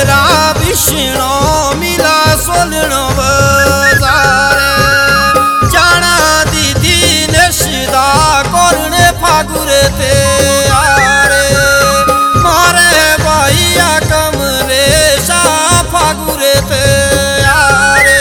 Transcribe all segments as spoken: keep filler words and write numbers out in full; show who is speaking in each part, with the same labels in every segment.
Speaker 1: रा विष्णु मिला सोलनो बजारे जाना दीदी ने सीधा करने फागुरे ते आरे मारे भैया कमरे सा फागुरे ते आरे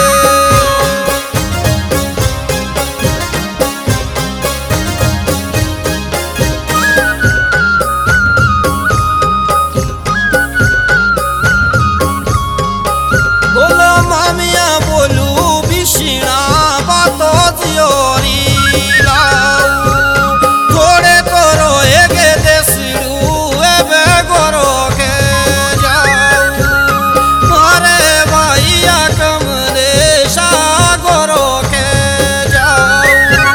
Speaker 1: बोलो मामिया बोलू बिशिना बातो जियोरी लाऊ थोड़े तो रोए के देसरू एबे गोरो के जाऊ मारे भैया कमरे सा गोरो के जाऊ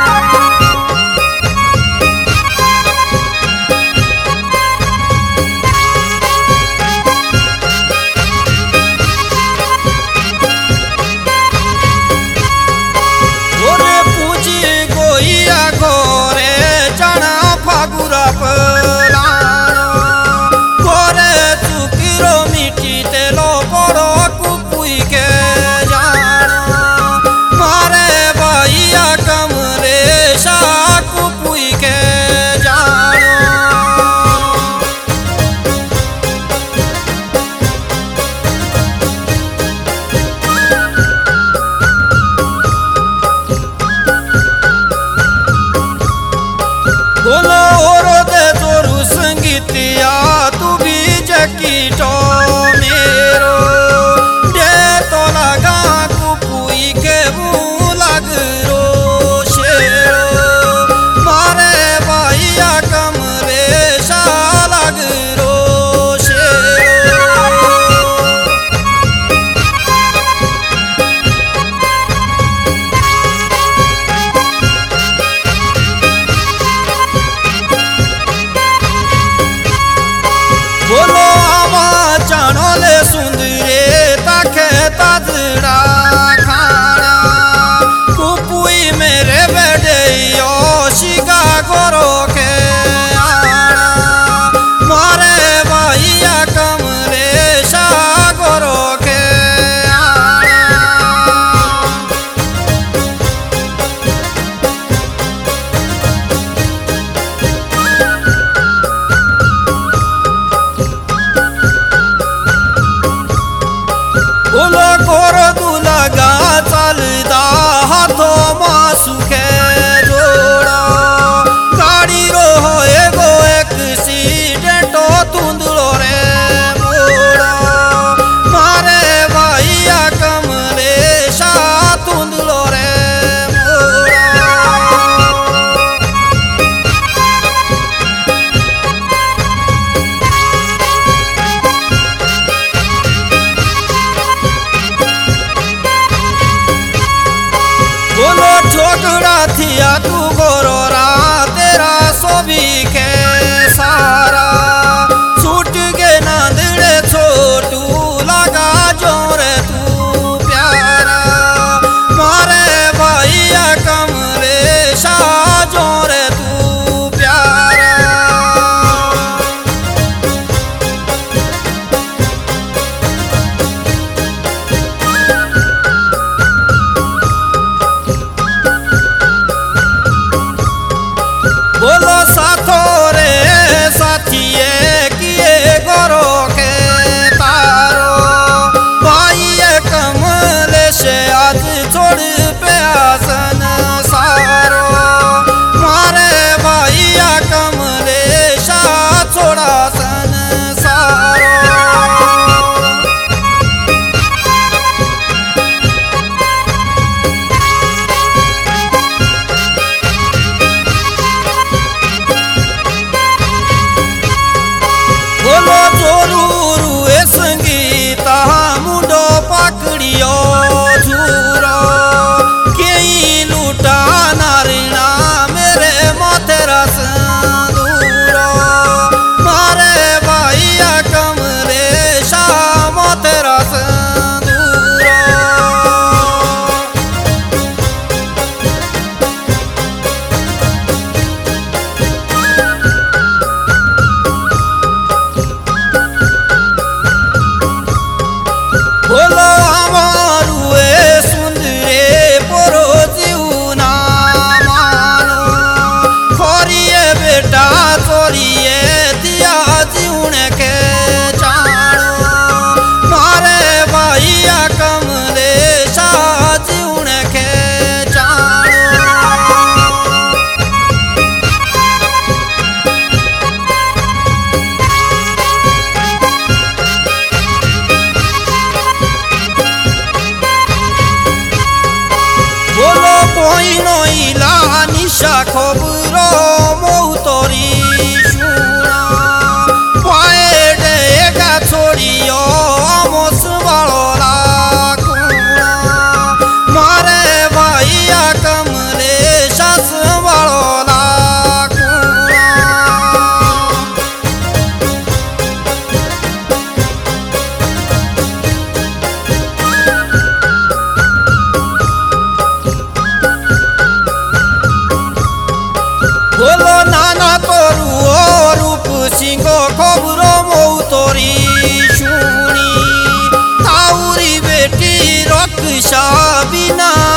Speaker 1: फागुरा पलानो कोरे चुकिरो मिठी तेलो बड़ो कुपुई के जानो मारे भैया कमरे सा कुपुई के जानो बोलो संगीतिया तू भी जकीटो मेरो दे तो लगा कुपुई के मुँह लग रो शेरो मारे भैया कमरे सा लग रो शेरो बोलो आवा जानो ले सुंदरे ताखे ताजड़ा खाना कुपुई मेरे बेटे यो शिका गोरो के आना मारे भैया कमरे सा गोरो के बोलो गोरो दुलगा चलदा हाथों मासू के जोड़ा गाड़ी रो एगो एक्सीडेंटो तुंदलो रे मोड़ा मारे भैया कमरे सा तुंदलो रे बोलो छोकरा थिया तू गोरो रा तेरा सोभी के सारा छूट के नांदड़े छोटू लगा जोरे तू प्यारा मारे भैया कमरे सा जोरे तू प्यारा बोलो साथो शीशा बिना